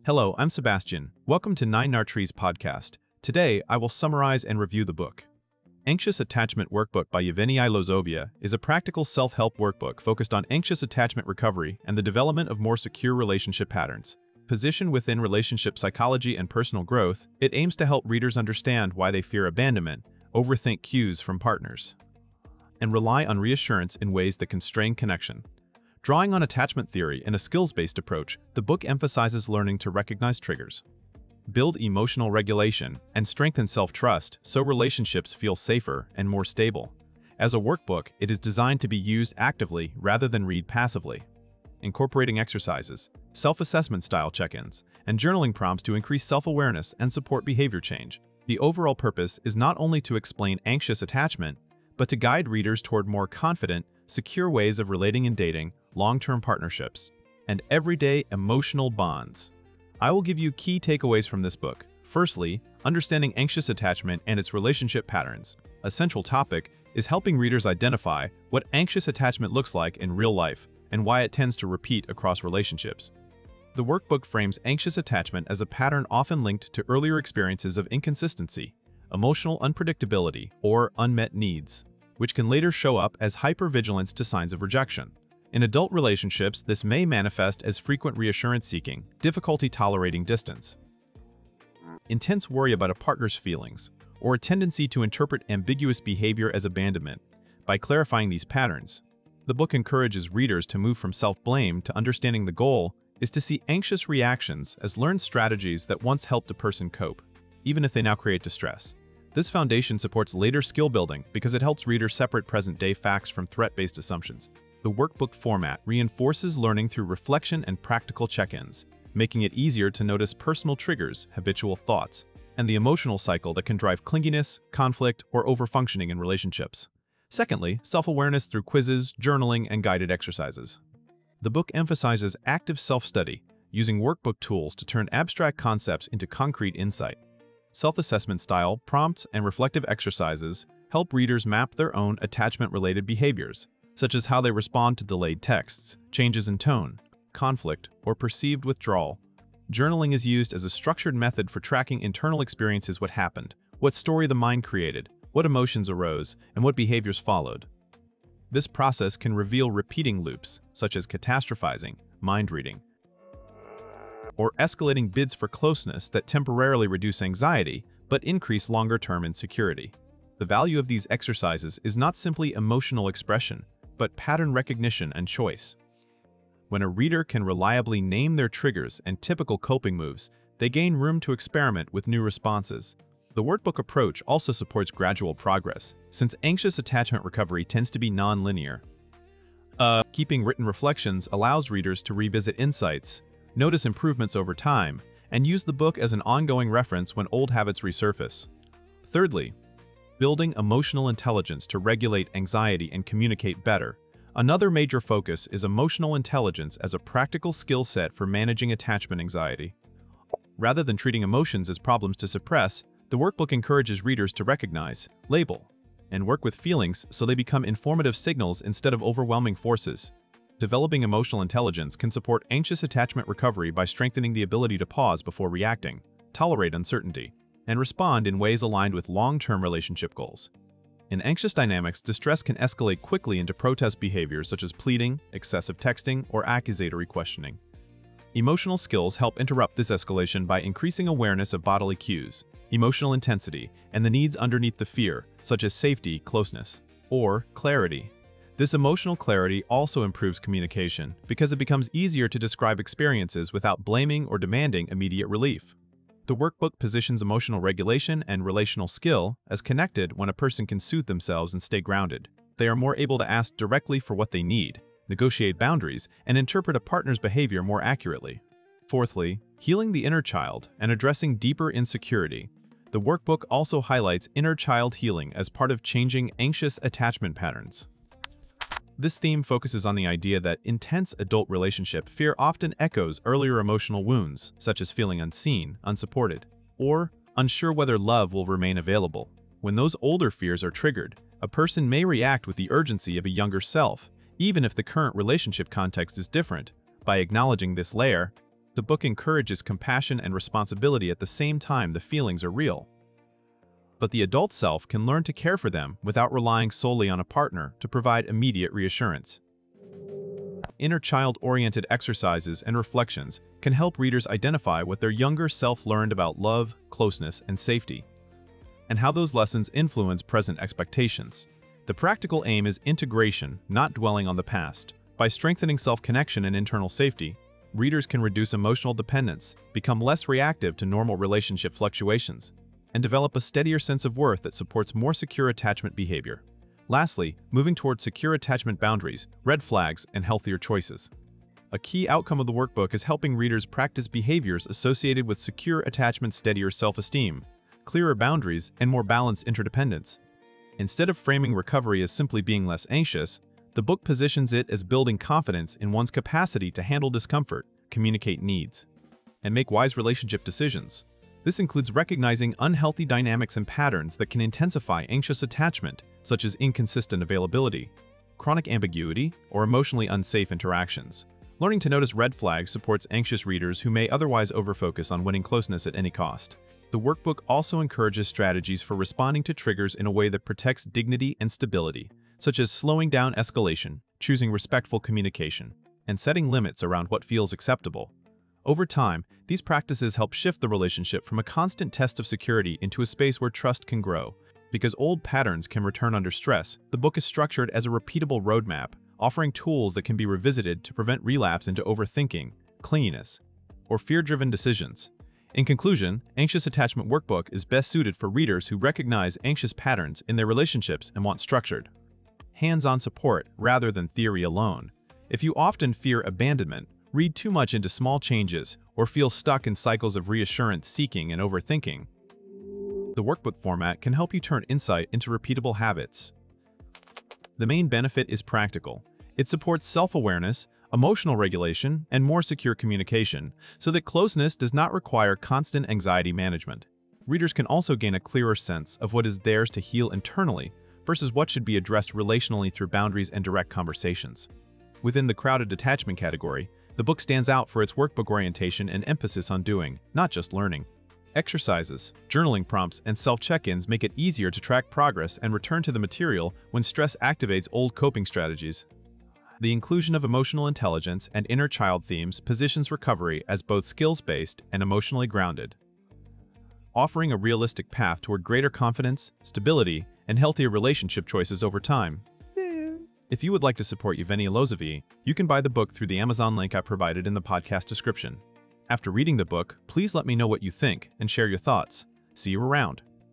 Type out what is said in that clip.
Hello, I'm Sebastian. Welcome to Nine Nartrees podcast. Today, I will summarize and review the book. Anxious Attachment Workbook by Yevgeny Lozovia is a practical self-help workbook focused on anxious attachment recovery and the development of more secure relationship patterns. Positioned within relationship psychology and personal growth, it aims to help readers understand why they fear abandonment, overthink cues from partners, and rely on reassurance in ways that can strain connection. Drawing on attachment theory and a skills-based approach, the book emphasizes learning to recognize triggers, build emotional regulation, and strengthen self-trust so relationships feel safer and more stable. As a workbook, it is designed to be used actively rather than read passively, incorporating exercises, self-assessment style check-ins, and journaling prompts to increase self-awareness and support behavior change. The overall purpose is not only to explain anxious attachment, but to guide readers toward more confident, secure ways of relating and dating, long-term partnerships, and everyday emotional bonds. I will give you key takeaways from this book. Firstly, understanding anxious attachment and its relationship patterns. A central topic is helping readers identify what anxious attachment looks like in real life and why it tends to repeat across relationships. The workbook frames anxious attachment as a pattern often linked to earlier experiences of inconsistency, emotional unpredictability, or unmet needs, which can later show up as hypervigilance to signs of rejection. In adult relationships, this may manifest as frequent reassurance seeking, difficulty tolerating distance, intense worry about a partner's feelings, or a tendency to interpret ambiguous behavior as abandonment. By clarifying these patterns, the book encourages readers to move from self-blame to understanding the goal is to see anxious reactions as learned strategies that once helped a person cope, even if they now create distress. This foundation supports later skill building because it helps readers separate present-day facts from threat-based assumptions. The workbook format reinforces learning through reflection and practical check-ins, making it easier to notice personal triggers, habitual thoughts, and the emotional cycle that can drive clinginess, conflict, or overfunctioning in relationships. Secondly, self-awareness through quizzes, journaling, and guided exercises. The book emphasizes active self-study, using workbook tools to turn abstract concepts into concrete insight. Self-assessment style, prompts, and reflective exercises help readers map their own attachment-related behaviors, such as how they respond to delayed texts, changes in tone, conflict, or perceived withdrawal. Journaling is used as a structured method for tracking internal experiences: what happened, what story the mind created, what emotions arose, and what behaviors followed. This process can reveal repeating loops, such as catastrophizing, mind reading, or escalating bids for closeness that temporarily reduce anxiety but increase longer-term insecurity. The value of these exercises is not simply emotional expression, but pattern recognition and choice. When a reader can reliably name their triggers and typical coping moves, they gain room to experiment with new responses. The workbook approach also supports gradual progress, since anxious attachment recovery tends to be non-linear. Keeping written reflections allows readers to revisit insights, notice improvements over time, and use the book as an ongoing reference when old habits resurface. Thirdly, building emotional intelligence to regulate anxiety and communicate better. Another major focus is emotional intelligence as a practical skill set for managing attachment anxiety. Rather than treating emotions as problems to suppress, the workbook encourages readers to recognize, label, and work with feelings so they become informative signals instead of overwhelming forces. Developing emotional intelligence can support anxious attachment recovery by strengthening the ability to pause before reacting, tolerate uncertainty, and respond in ways aligned with long-term relationship goals. In anxious dynamics, distress can escalate quickly into protest behaviors such as pleading, excessive texting, or accusatory questioning. Emotional skills help interrupt this escalation by increasing awareness of bodily cues, emotional intensity, and the needs underneath the fear, such as safety, closeness, or clarity. This emotional clarity also improves communication because it becomes easier to describe experiences without blaming or demanding immediate relief. The workbook positions emotional regulation and relational skill as connected when a person can soothe themselves and stay grounded. They are more able to ask directly for what they need, negotiate boundaries, and interpret a partner's behavior more accurately. Fourthly, healing the inner child and addressing deeper insecurity. The workbook also highlights inner child healing as part of changing anxious attachment patterns. This theme focuses on the idea that intense adult relationship fear often echoes earlier emotional wounds, such as feeling unseen, unsupported, or unsure whether love will remain available. When those older fears are triggered, a person may react with the urgency of a younger self, even if the current relationship context is different. By acknowledging this layer, The book encourages compassion and responsibility at the same time the feelings are real. But the adult self can learn to care for them without relying solely on a partner to provide immediate reassurance. Inner child-oriented exercises and reflections can help readers identify what their younger self learned about love, closeness, and safety, and how those lessons influence present expectations. The practical aim is integration, not dwelling on the past. By strengthening self-connection and internal safety, readers can reduce emotional dependence, become less reactive to normal relationship fluctuations, and develop a steadier sense of worth that supports more secure attachment behavior. Lastly, moving toward secure attachment boundaries, red flags, and healthier choices. A key outcome of the workbook is helping readers practice behaviors associated with secure attachment, steadier self-esteem, clearer boundaries, and more balanced interdependence. Instead of framing recovery as simply being less anxious, the book positions it as building confidence in one's capacity to handle discomfort, communicate needs, and make wise relationship decisions. This includes recognizing unhealthy dynamics and patterns that can intensify anxious attachment, such as inconsistent availability, chronic ambiguity, or emotionally unsafe interactions. Learning to notice red flags supports anxious readers who may otherwise overfocus on winning closeness at any cost. The workbook also encourages strategies for responding to triggers in a way that protects dignity and stability, such as slowing down escalation, choosing respectful communication, and setting limits around what feels acceptable. Over time, these practices help shift the relationship from a constant test of security into a space where trust can grow. Because old patterns can return under stress, the book is structured as a repeatable roadmap, offering tools that can be revisited to prevent relapse into overthinking, clinginess, or fear-driven decisions. In conclusion, Anxious Attachment Workbook is best suited for readers who recognize anxious patterns in their relationships and want structured, hands-on support rather than theory alone. If you often fear abandonment, read too much into small changes, or feel stuck in cycles of reassurance seeking and overthinking, the workbook format can help you turn insight into repeatable habits. The main benefit is practical. It supports self-awareness, emotional regulation, and more secure communication, so that closeness does not require constant anxiety management. Readers can also gain a clearer sense of what is theirs to heal internally versus what should be addressed relationally through boundaries and direct conversations. Within the crowded attachment category, the book stands out for its workbook orientation and emphasis on doing, not just learning. Exercises, journaling prompts, and self-check-ins make it easier to track progress and return to the material when stress activates old coping strategies. The inclusion of emotional intelligence and inner child themes positions recovery as both skills-based and emotionally grounded, offering a realistic path toward greater confidence, stability, and healthier relationship choices over time. If you would like to support Yevgeny Lozovy, you can buy the book through the Amazon link I provided in the podcast description. After reading the book, please let me know what you think and share your thoughts. See you around.